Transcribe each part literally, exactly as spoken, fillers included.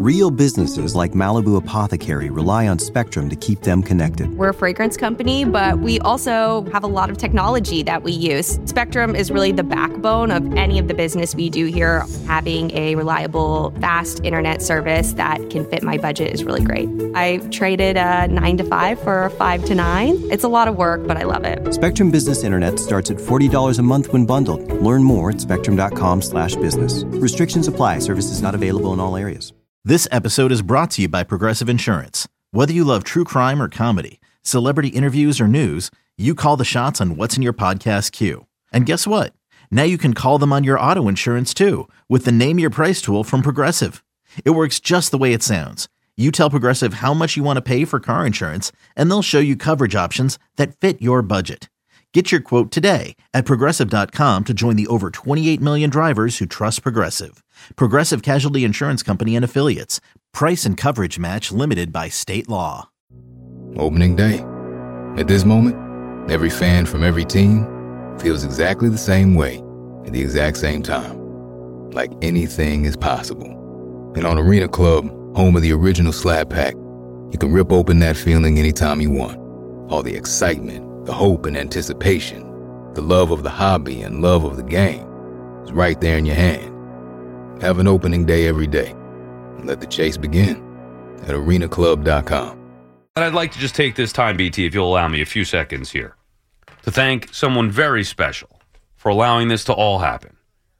Real businesses like Malibu Apothecary rely on Spectrum to keep them connected. We're a fragrance company, but we also have a lot of technology that we use. Spectrum is really the backbone of any of the business we do here. Having a reliable, fast internet service that can fit my budget is really great. I traded a nine to five for a five to nine. It's a lot of work, but I love it. Spectrum Business Internet starts at forty dollars a month when bundled. Learn more at spectrum.com slash business. Restrictions apply. Services not available in all areas. This episode is brought to you by Progressive Insurance. Whether you love true crime or comedy, celebrity interviews or news, you call the shots on what's in your podcast queue. And guess what? Now you can call them on your auto insurance too with the Name Your Price tool from Progressive. It works just the way it sounds. You tell Progressive how much you want to pay for car insurance, and they'll show you coverage options that fit your budget. Get your quote today at Progressive dot com to join the over twenty-eight million drivers who trust Progressive. Progressive Casualty Insurance Company and Affiliates. Price and coverage match limited by state law. Opening day. At this moment, every fan from every team feels exactly the same way at the exact same time. Like anything is possible. And on Arena Club, home of the original Slab Pack, you can rip open that feeling anytime you want. All the excitement, the hope and anticipation, the love of the hobby and love of the game is right there in your hand. Have an opening day every day. And let the chase begin at arena club dot com. And I'd like to just take this time, B T, if you'll allow me a few seconds here, to thank someone very special for allowing this to all happen.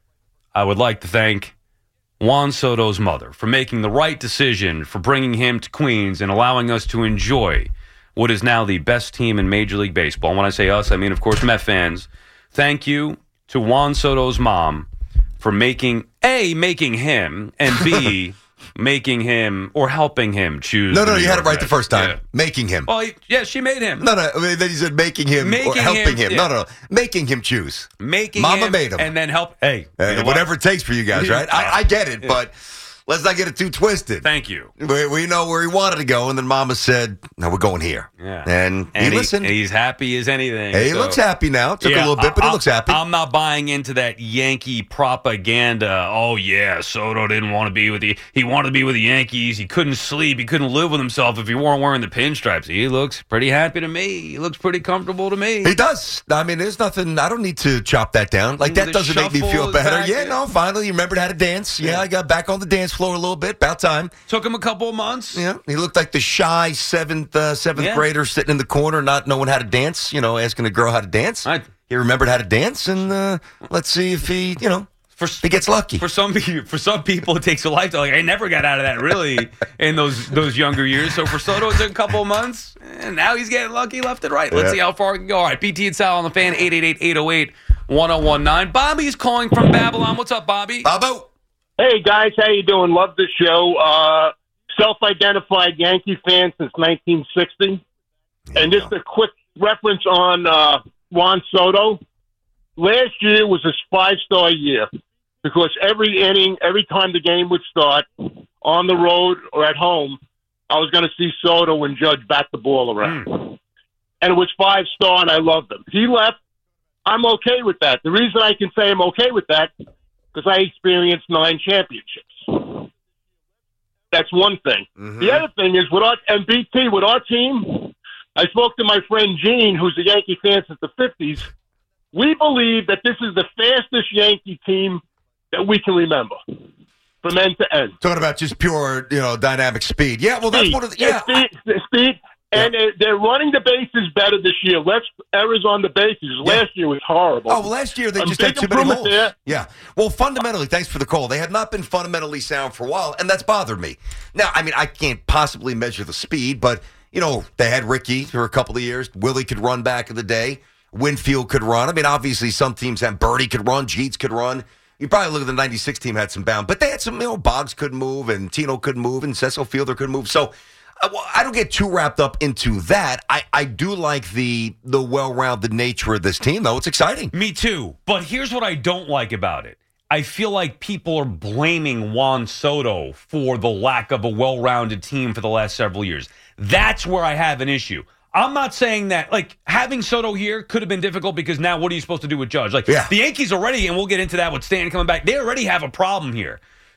I would like to thank Juan Soto's mother for making the right decision for bringing him to Queens and allowing us to enjoy what is now the best team in Major League Baseball. And when I say us, I mean, of course, Met fans. Thank you to Juan Soto's mom for making, A, making him, and B, making him or helping him choose. No, no, the you New had York it right the Mets. first time. Yeah. Making him. Well, he, yeah, she made him. No, no, I mean, then you said making him Making or helping him. him, No, yeah. no, no, making him choose. Making Mama him, made him. and then help. Hey, Uh, you know whatever what? it takes for you guys, right? I, I get it, Yeah. but let's not get it too twisted. Thank you. We, we know where he wanted to go, and then Mama said, no, we're going here. Yeah. And, And, he he, listened. and he's happy as anything. Hey, he so- looks happy now. Took Yeah, a little bit, but I- he looks happy. I'm not buying into that Yankee propaganda. Oh, yeah, Soto didn't want to be with the he wanted to be with the Yankees. He couldn't sleep. He couldn't live with himself if he weren't wearing the pinstripes. He looks pretty happy to me. He looks pretty comfortable to me. He does. I mean, there's nothing. I don't need to chop that down. Like, that The doesn't make me shuffle, feel better. exactly. Yeah, no, finally, you remembered how to dance. Yeah, Yeah. I got back on the dance floor a little bit. About time. Took him a couple of months. Yeah, he looked like the shy seventh uh, seventh Yeah. grader sitting in the corner, not knowing how to dance. You know, asking a girl how to dance. I- he remembered how to dance, and uh, let's see if he, you know, For, if he gets lucky. For some pe- for some people, it takes a lifetime. Like I never got out of that really in those those younger years. So for Soto, it took a couple of months, and now he's getting lucky left and right. Let's Yeah. see how far we can go. All right, B T and Sal on the Fan, eight eight eight, eight oh eight, one oh one nine. Bobby's calling from Babylon. What's up, Bobby? Bobo. Hey guys, how you doing? Love the show. Uh, self-identified Yankee fan since nineteen sixty. And just a quick reference on uh, Juan Soto. Last year was his five-star year because every inning, every time the game would start, on the road or at home, I was going to see Soto and Judge bat the ball around. Mm. And it was five-star, and I loved him. He left. I'm okay with that. The reason I can say I'm okay with that because I experienced nine championships. That's one thing. Mm-hmm. The other thing is, with our, and B T, with our team, I spoke to my friend Gene, who's a Yankee fan since the fifties. We believe that this is the fastest Yankee team that we can remember from end to end. Talking about just pure, you know, dynamic speed. Yeah, well, that's Speed. one of the, yeah. Speed, speed. And they're, they're running the bases better this year. Less errors on the bases. Yeah. Last year was horrible. Oh, well, last year they A just big had too many improvement holes. there. Yeah. Well, fundamentally, thanks for the call. They have not been fundamentally sound for a while, and that's bothered me. Now, I mean, I can't possibly measure the speed, but, you know, they had Ricky for a couple of years. Willie could run back in the day. Winfield could run. I mean, obviously, some teams had Birdie could run. Jeets could run. You probably look at the ninety-six team had some bound, but they had some, you know, Boggs could move, and Tino could move, and Cecil Fielder could move. So, uh, well, I don't get too wrapped up into that. I, I do like the the well-rounded nature of this team, though. It's exciting. Me too. But here's what I don't like about it. I feel like people are blaming Juan Soto for the lack of a well-rounded team for the last several years. That's where I have an issue. I'm not saying that, like, having Soto here could have been difficult because now what are you supposed to do with Judge? Like, Yeah. the Yankees already, and we'll get into that with Stanton coming back, they already have a problem here.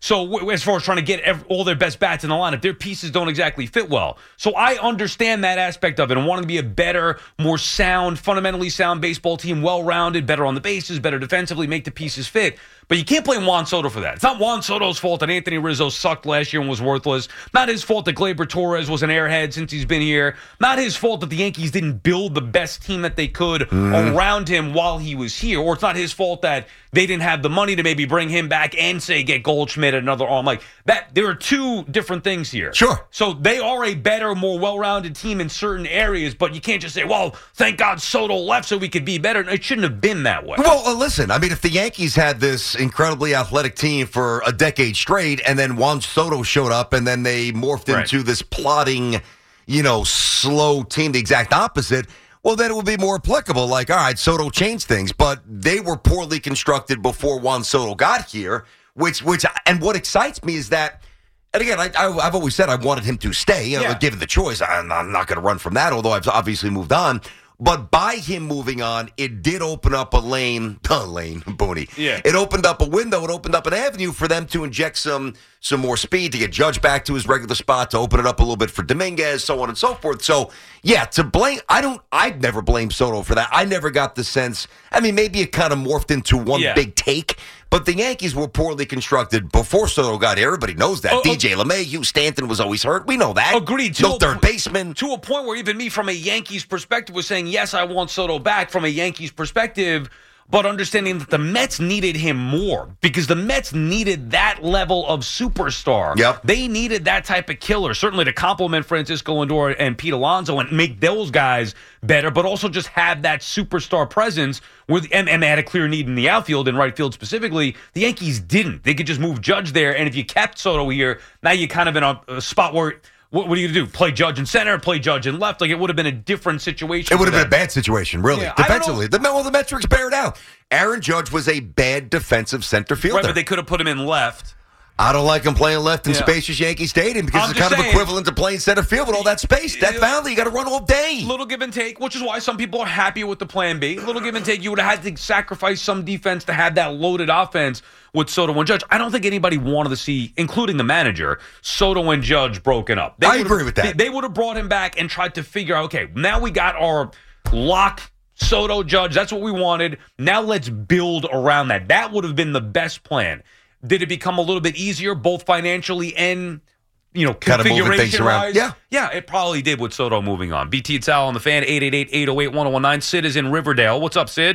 So w- as far as trying to get ev- all their best bats in the lineup, their pieces don't exactly fit well. So I understand that aspect of it and wanting to be a better, more sound, fundamentally sound baseball team, well-rounded, better on the bases, better defensively, make the pieces fit. But you can't blame Juan Soto for that. It's not Juan Soto's fault that Anthony Rizzo sucked last year and was worthless. Not his fault that Gleyber Torres was an airhead since he's been here. Not his fault that the Yankees didn't build the best team that they could mm. around him while he was here. Or it's not his fault that they didn't have the money to maybe bring him back and, say, get Goldschmidt at another arm. Like that, there are two different things here. Sure. So they are a better, more well-rounded team in certain areas, but you can't just say, well, thank God Soto left so we could be better. It shouldn't have been that way. Well, uh, listen, I mean, if the Yankees had this incredibly athletic team for a decade straight, and then Juan Soto showed up, and then they morphed Right. into this plodding, you know, slow team, the exact opposite, well, then it would be more applicable. Like, all right, Soto changed things, but they were poorly constructed before Juan Soto got here, which, which, and what excites me is that, and again, I, I, I've always said I wanted him to stay, you know, Yeah. given the choice. I'm, I'm not going to run from that, although I've obviously moved on. But by him moving on, it did open up a lane, a lane, Booney. Yeah. It opened up a window. It opened up an avenue for them to inject some some more speed, to get Judge back to his regular spot, to open it up a little bit for Dominguez, so on and so forth. So, yeah, to blame, I don't, I've never blamed Soto for that. I never got the sense, I mean, maybe it kind of morphed into one Yeah. big take, but the Yankees were poorly constructed before Soto got here. Everybody knows that. Oh, D J LeMahieu, Stanton was always hurt. We know that. Agreed. To No a third po- baseman. To a point where even me, from a Yankees perspective, was saying, yes, I want Soto back from a Yankees perspective, but understanding that the Mets needed him more because the Mets needed that level of superstar. Yep. They needed that type of killer, certainly to complement Francisco Lindor and Pete Alonso and make those guys better, but also just have that superstar presence. With, and, and they had a clear need in the outfield and right field specifically. The Yankees didn't. They could just move Judge there, and if you kept Soto here, now you're kind of in a, a spot where What, what are you going to do? Play Judge in center, play Judge in left? Like, it would have been a different situation. It would have for been a them. bad situation, really. Yeah, I don't Defensively. The, well, the metrics bear it out. Aaron Judge was a bad defensive center fielder. Right, but they could have put him in left. I don't like him playing left in Yeah. spacious Yankee Stadium because I'm it's just kind of saying. equivalent to playing center field with all that space. Death Yeah. Valley, you got to run all day. Little give and take, which is why some people are happy with the plan B. Little give and take. You would have had to sacrifice some defense to have that loaded offense with Soto and Judge. I don't think anybody wanted to see, including the manager, Soto and Judge broken up. They I would've- agree with that. They, they would have brought him back and tried to figure out, okay, now we got our lock Soto Judge. That's what we wanted. Now let's build around that. That would have been the best plan. Did it become a little bit easier, both financially and, you know, Kind of moving things configuration around. wise? Yeah. Yeah, it probably did with Soto moving on. B T and Sal on the Fan, eight eight eight, eight oh eight, one oh one nine. Sid is in Riverdale. What's up, Sid?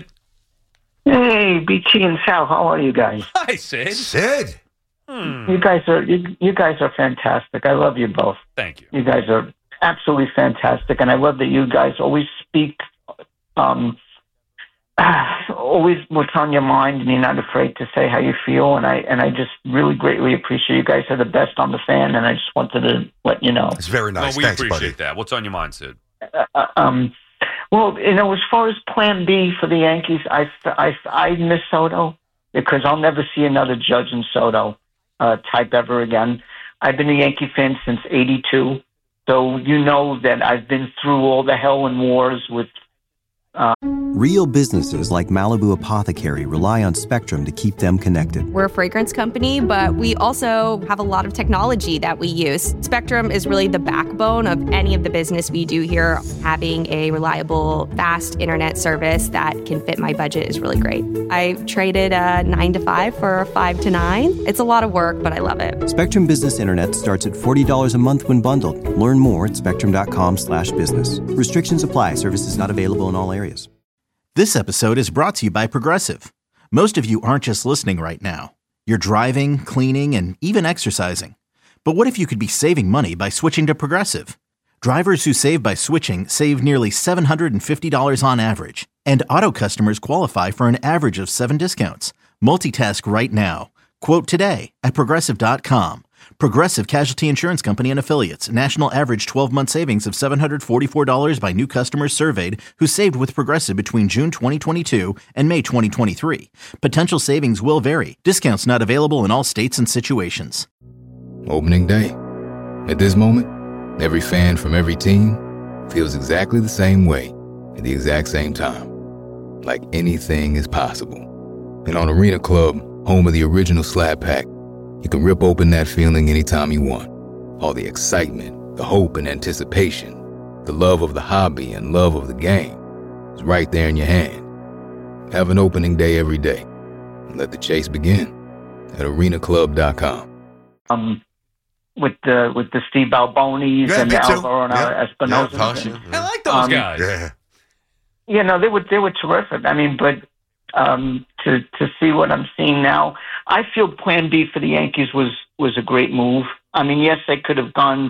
Hey, B T and Sal, how are you guys? Hi, Sid. Sid. Hmm. You guys are you, you guys are fantastic. I love you both. Thank you. You guys are absolutely fantastic, and I love that you guys always speak, um, always what's on your mind, and you're not afraid to say how you feel. And I and I just really greatly appreciate you guys are the best on the Fan, and I just wanted to let you know. It's very nice. Well, we Thanks, appreciate buddy. that. What's on your mind, Sid? Uh, um, well, you know, as far as Plan B for the Yankees, I I I miss Soto because I'll never see another Judge and Soto uh, type ever again. I've been a Yankee fan since eighty-two, so you know that I've been through all the hell and wars with. Real businesses like Malibu Apothecary rely on Spectrum to keep them connected. We're a fragrance company, but we also have a lot of technology that we use. Spectrum is really the backbone of any of the business we do here. Having a reliable, fast internet service that can fit my budget is really great. I traded a nine to five for a five to nine. It's a lot of work, but I love it. Spectrum Business Internet starts at forty dollars a month when bundled. Learn more at spectrum.com slash business. Restrictions apply. Services not available in all areas. This episode is brought to you by Progressive. Most of you aren't just listening right now. You're driving, cleaning, and even exercising. But what if you could be saving money by switching to Progressive? Drivers who save by switching save nearly seven hundred fifty dollars on average. And auto customers qualify for an average of seven discounts. Multitask right now. Quote today at Progressive dot com. Progressive Casualty Insurance Company and Affiliates. National average twelve-month savings of seven hundred forty-four dollars by new customers surveyed who saved with Progressive between June twenty twenty-two and May twenty twenty-three. Potential savings will vary. Discounts not available in all states and situations. Opening day. At this moment, every fan from every team feels exactly the same way at the exact same time. Like anything is possible. And on Arena Club, home of the original Slab Pack, You can rip open that feeling anytime you want. All the excitement, the hope and anticipation, the love of the hobby and love of the game is right there in your hand. Have an opening day every day and let the chase begin at arena club dot com. Um, with the with the Steve Balbonis Yeah, and me the too. Alvaro Yeah. Espinosa. Yeah, Tasha, I like those Um, guys. Yeah. You know, they were they were terrific. I mean, but um, to to see what I'm seeing now, I feel Plan B for the Yankees was was a great move. I mean, yes, they could have gone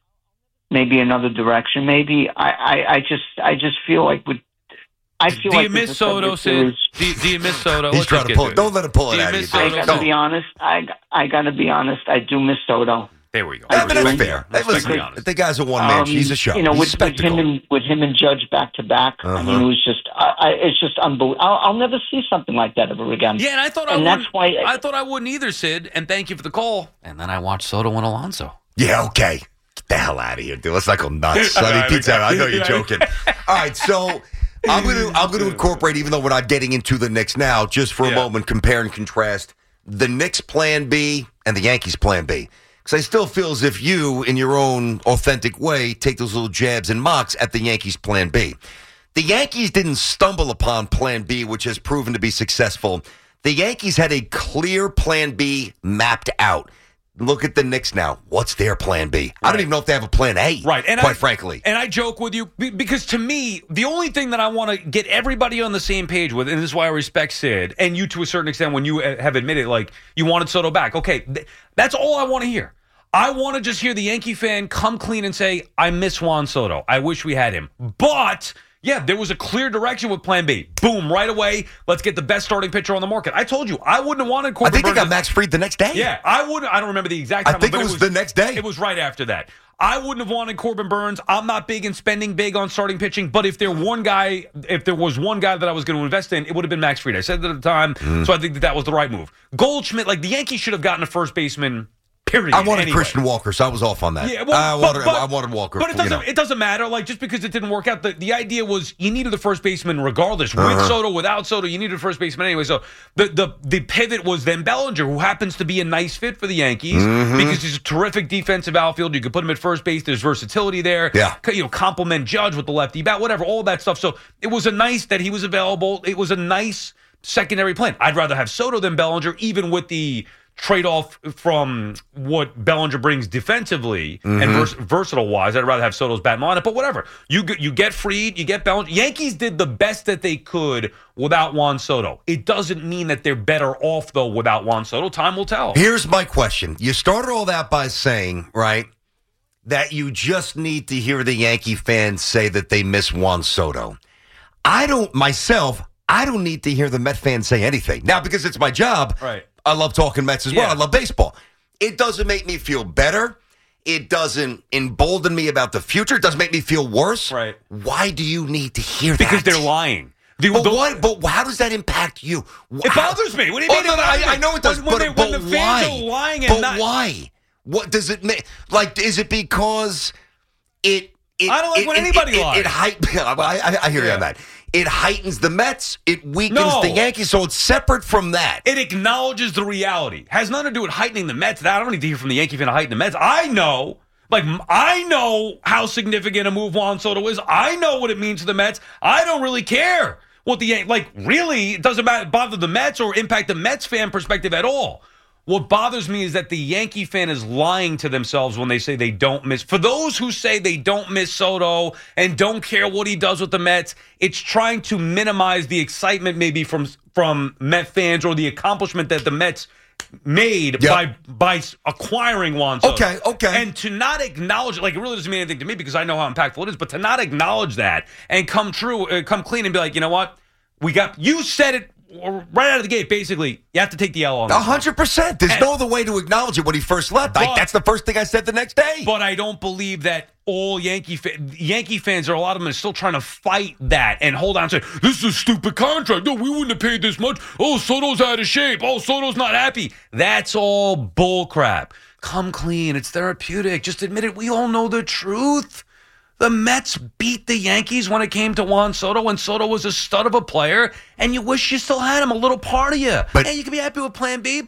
maybe another direction. Maybe I, I, I just I just feel like with I feel Do like you there's miss a Soto, subject Sid? series. Do you, do you miss Soto? He's Let's trying just to get pull to it. Don't let him pull Do it you out of you. miss Dave. I Soto? got to No. be honest. I I got to be honest. I do miss Soto. There we go. Yeah, but that's Respect fair. me. Hey, Respect listen, me honest. the guy's a one man. Um, He's a show. You know, He's with, a with him spectacle. and with him and Judge back to back. I Uh-huh. mean, it was just I, I, it's just unbelievable. I'll, I'll never see something like that ever again. Yeah, and I thought I and wouldn't. that's why I thought I wouldn't either, Sid. And thank you for the call. And then I watched Soto and Alonso. Yeah, okay. Get the hell out of here, dude. Let's not go nuts. I know, Sonny I Pizza. know. I know you're Yeah. joking. All right, so I'm gonna I'm gonna incorporate, even though we're not getting into the Knicks now, just for a Yeah. moment, compare and contrast the Knicks Plan B and the Yankees Plan B. Because I still feel as if you, in your own authentic way, take those little jabs and mocks at the Yankees Plan B. The Yankees didn't stumble upon Plan B, which has proven to be successful. The Yankees had a clear Plan B mapped out. Look at the Knicks now. What's their Plan B? I don't Right. even know if they have a Plan A, Right, and quite I, frankly. And I joke with you be- because to me, the only thing that I want to get everybody on the same page with, and this is why I respect Sid, and you to a certain extent when you uh, have admitted, like, you wanted Soto back. Okay, th- that's all I want to hear. I want to just hear the Yankee fan come clean and say, I miss Juan Soto. I wish we had him. But, yeah, there was a clear direction with Plan B. Boom, right away, let's get the best starting pitcher on the market. I told you, I wouldn't have wanted I Corbin think they Burns. got Max Fried the next day. Yeah, I wouldn't. I don't remember the exact I time. think but it was the next day. It was right after that. I wouldn't have wanted Corbin Burns. I'm not big in spending big on starting pitching, but if there one guy, if there was one guy that I was going to invest in, it would have been Max Fried. I said that at the time, Mm. so I think that that was the right move. Goldschmidt, like the Yankees should have gotten a first baseman. Period. I wanted anyway. Christian Walker, so I was off on that. Yeah, well, I, but- wanted, but- I wanted Walker. But it you doesn't. know. It doesn't matter. Like just because it didn't work out, the, the idea was you needed a first baseman regardless. With Uh-huh. Soto, without Soto, you needed a first baseman anyway. So the the the pivot was then Bellinger, who happens to be a nice fit for the Yankees Mm-hmm. because he's a terrific defensive outfield. You could put him at first base. There's versatility there. Yeah. You know, complement Judge with the lefty bat, whatever, all that stuff. So it was a nice that he was available. It was a nice secondary plan. I'd rather have Soto than Bellinger, even with the trade-off from what Bellinger brings defensively Mm-hmm. and vers- versatile-wise. I'd rather have Soto's bat in the lineup, but whatever. You get, you get Fried, you get Bellinger. Yankees did the best that they could without Juan Soto. It doesn't mean that they're better off, though, without Juan Soto. Time will tell. Here's my question. You started all that by saying, right, that you just need to hear the Yankee fans say that they miss Juan Soto. I don't, myself, I don't need to hear the Met fans say anything. Now, because it's my job, Right. I love talking Mets as well. Yeah. I love baseball. It doesn't make me feel better. It doesn't embolden me about the future. It doesn't make me feel worse. Right. Why do you need to hear Because that? they're lying. The- But the- what? But how does that impact you? It How- bothers me. What do you Oh, mean? no, it no, bothers I, me? I know it does. When, when, but they, when but the fans why? are lying and but not. why? What does it make? Like, is it because it? it I don't like it, when it, anybody it, lies. It, it height, I, I, I hear you Yeah. on that. It heightens the Mets. It weakens No. the Yankees. So it's separate from that. It acknowledges the reality. Has nothing to do with heightening the Mets. That I don't need to hear from the Yankee fan to heighten the Mets. I know, like I know how significant a move Juan Soto is. I know what it means to the Mets. I don't really care what the Yan- like. Really, it doesn't matter, bother the Mets or impact the Mets fan perspective at all. What bothers me is that the Yankee fan is lying to themselves when they say they don't miss. For those who say they don't miss Soto and don't care what he does with the Mets, it's trying to minimize the excitement maybe from from Met fans or the accomplishment that the Mets made Yep. by by acquiring Juan Soto. Okay, okay. And to not acknowledge it, like it really doesn't mean anything to me because I know how impactful it is, but to not acknowledge that and come true, uh, come clean and be like, you know what? We got, you said it right out of the gate, basically, you have to take the L on A this one. hundred percent. There's And- no other way to acknowledge it when he first left. I, But- that's the first thing I said the next day. But I don't believe that all Yankee fa- Yankee fans, or a lot of them, are still trying to fight that and hold on to, this is a stupid contract. No, we wouldn't have paid this much. Oh, Soto's out of shape. Oh, Soto's not happy. That's all bull crap. Come clean. It's therapeutic. Just admit it. We all know the truth. The Mets beat the Yankees when it came to Juan Soto, when Soto was a stud of a player, and you wish you still had him, a little part of you. But- and you can be happy with Plan B, but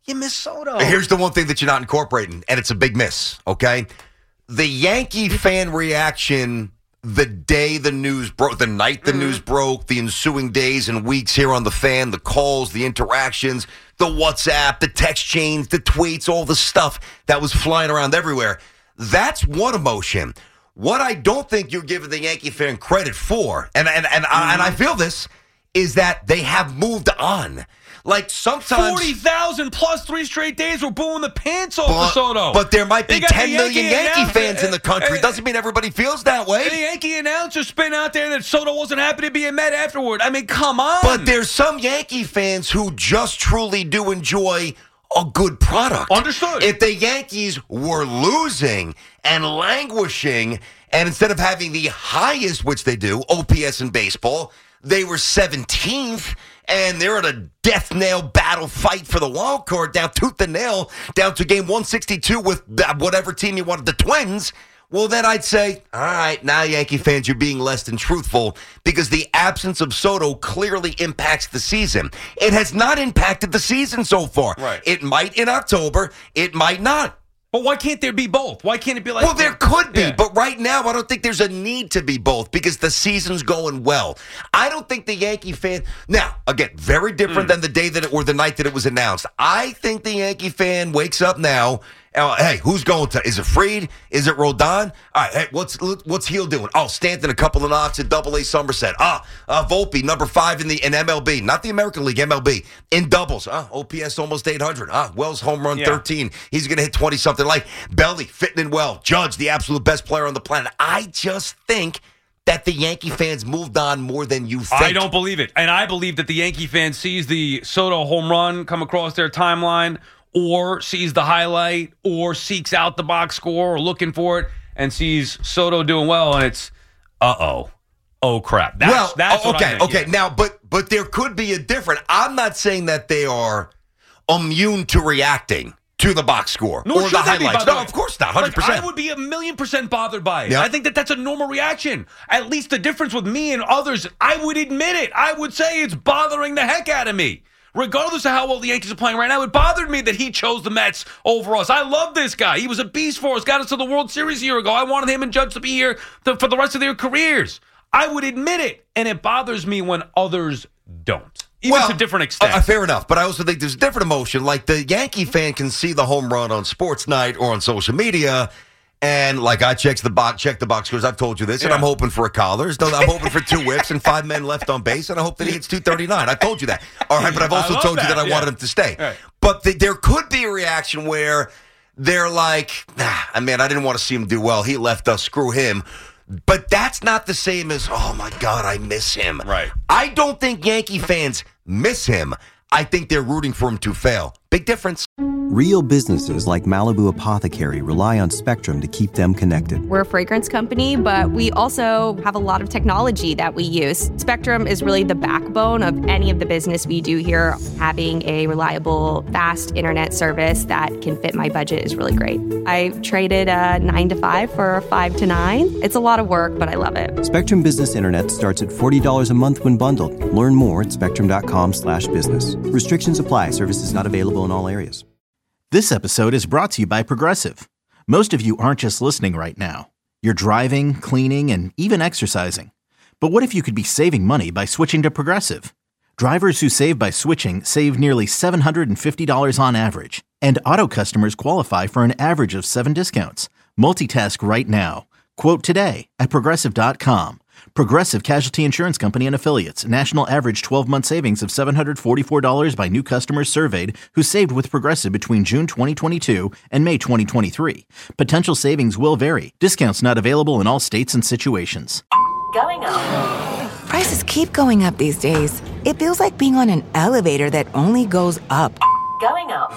You miss Soto. Here's the one thing that you're not incorporating, and it's a big miss, okay? The Yankee fan reaction the day the news broke, the night the mm-hmm. news broke, the ensuing days and weeks here on the Fan, the calls, the interactions, the WhatsApp, the text chains, the tweets, all the stuff that was flying around everywhere. That's one emotion. What I don't think you're giving the Yankee fan credit for, and and and, mm-hmm. I, and I feel this, is that they have moved on. Like sometimes forty thousand plus three straight days we're booing the pants off but, of Soto. But there might be ten million Yankee, Yankee fans uh, in the country. uh, Doesn't mean everybody feels that way. The Yankee announcer spin out there that Soto wasn't happy to be a Met afterward. I mean, come on. But there's some Yankee fans who just truly do enjoy a good product. Understood. If the Yankees were losing and languishing, and instead of having the highest, which they do, O P S in baseball, they were seventeenth, and they're in a death nail battle fight for the wild card, down tooth and nail, down to game one sixty-two with whatever team you wanted, the Twins. Well, then I'd say, all right, now Yankee fans, you're being less than truthful because the absence of Soto clearly impacts the season. It has not impacted the season so far. Right. It might in October. It might not. But why can't there be both? Why can't it be like... Well, there could be, yeah. but right now I don't think there's a need to be both because the season's going well. I don't think the Yankee fan... Now, again, very different mm. than the day that it, or the night that it was announced. I think the Yankee fan wakes up now... Uh, hey, who's going to? Is it Fried? Is it Rodon? All right, hey, what's what's Heel doing? Oh, Stanton, a couple of knocks at Double A Somerset. Ah, uh, Volpe, number five in the in M L B, not the American League, M L B in doubles. Ah, O P S almost eight hundred. Ah, Wells home run yeah. thirteen. He's going to hit twenty something. Like Belly fitting in well. Judge, the absolute best player on the planet. I just think that the Yankee fans moved on more than you think. I don't believe it, and I believe that the Yankee fan sees the Soto home run come across their timeline, or sees the highlight, or seeks out the box score, or looking for it, and sees Soto doing well, and it's, uh-oh, oh, crap. That's, well, that's okay, what I think, okay. yeah. Now, but but there could be a different. I'm not saying that they are immune to reacting to the box score Nor or should the they be, highlights. by the No, way. of course not, one hundred percent. Like, I would be a million percent bothered by it. Yeah. I think that that's a normal reaction. At least the difference with me and others, I would admit it. I would say it's bothering the heck out of me. Regardless of how well the Yankees are playing right now, it bothered me that he chose the Mets over us. I love this guy. He was a beast for us, got us to the World Series a year ago. I wanted him and Judge to be here to, for the rest of their careers. I would admit it, and it bothers me when others don't, even well, to different extent. Uh, fair enough, but I also think there's a different emotion. Like the Yankee fan can see the home run on Sports Night or on social media, and like I check the box, check the box scores. I've told you this, and yeah. I'm hoping for a collar. No, I'm hoping for two whips and five men left on base, and I hope that he hits two thirty-nine. I told you that. All right, but I've also told that. you that I yeah. wanted him to stay. Right. But the, there could be a reaction where they're like, nah, I mean, I didn't want to see him do well. He left us. Screw him. But that's not the same as, oh, my God, I miss him. Right. I don't think Yankee fans miss him. I think they're rooting for him to fail. Big difference. Real businesses like Malibu Apothecary rely on Spectrum to keep them connected. We're a fragrance company, but we also have a lot of technology that we use. Spectrum is really the backbone of any of the business we do here. Having a reliable, fast internet service that can fit my budget is really great. I traded a nine to five for a five to nine. It's a lot of work, but I love it. Spectrum Business Internet starts at forty dollars a month when bundled. Learn more at spectrum.com slash business. Restrictions apply. Services not available in all areas. This episode is brought to you by Progressive. Most of you aren't just listening right now. You're driving, cleaning, and even exercising. But what if you could be saving money by switching to Progressive? Drivers who save by switching save nearly seven hundred fifty dollars on average. And auto customers qualify for an average of seven discounts. Multitask right now. Quote today at Progressive dot com. Progressive Casualty Insurance Company and Affiliates. National average twelve-month savings of seven hundred forty-four dollars by new customers surveyed who saved with Progressive between June twenty twenty-two and May twenty twenty-three. Potential savings will vary. Discounts not available in all states and situations. Going up. Prices keep going up these days. It feels like being on an elevator that only goes up. Going up.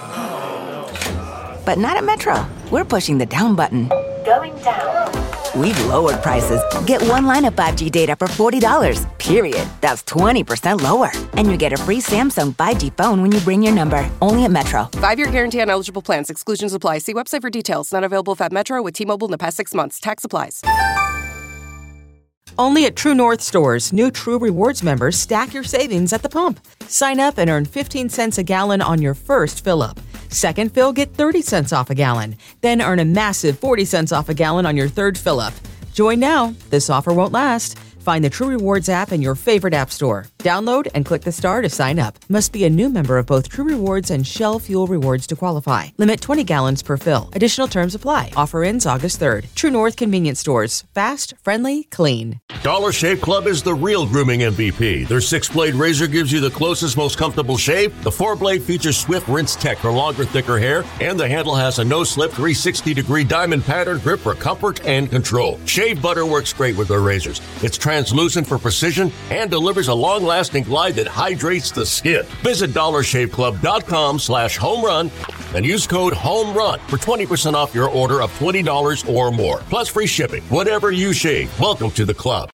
But not at Metro. We're pushing the down button. Going down. We've lowered prices. Get one line of five G data for forty dollars, period. That's twenty percent lower. And you get a free Samsung five G phone when you bring your number. Only at Metro. Five-year guarantee on eligible plans. Exclusions apply. See website for details. Not available if at Metro with T-Mobile in the past six months. Tax applies. Only at True North stores, new True Rewards members stack your savings at the pump. Sign up and earn fifteen cents a gallon on your first fill-up. Second fill, get thirty cents off a gallon. Then earn a massive forty cents off a gallon on your third fill-up. Join now. This offer won't last. Find the True Rewards app in your favorite app store. Download and click the star to sign up. Must be a new member of both True Rewards and Shell Fuel Rewards to qualify. Limit twenty gallons per fill. Additional terms apply. Offer ends August third. True North Convenience Stores. Fast, friendly, clean. Dollar Shave Club is the real grooming M V P. Their six-blade razor gives you the closest, most comfortable shave. The four-blade features swift rinse tech for longer, thicker hair. And the handle has a no-slip three hundred sixty degree diamond pattern grip for comfort and control. Shave butter works great with their razors. It's translucent for precision and delivers a long-lasting glide that hydrates the skin. Visit dollar shave club dot com slash home run and use code HOMERUN for twenty percent off your order of twenty dollars or more. Plus free shipping. Whatever you shave, welcome to the club.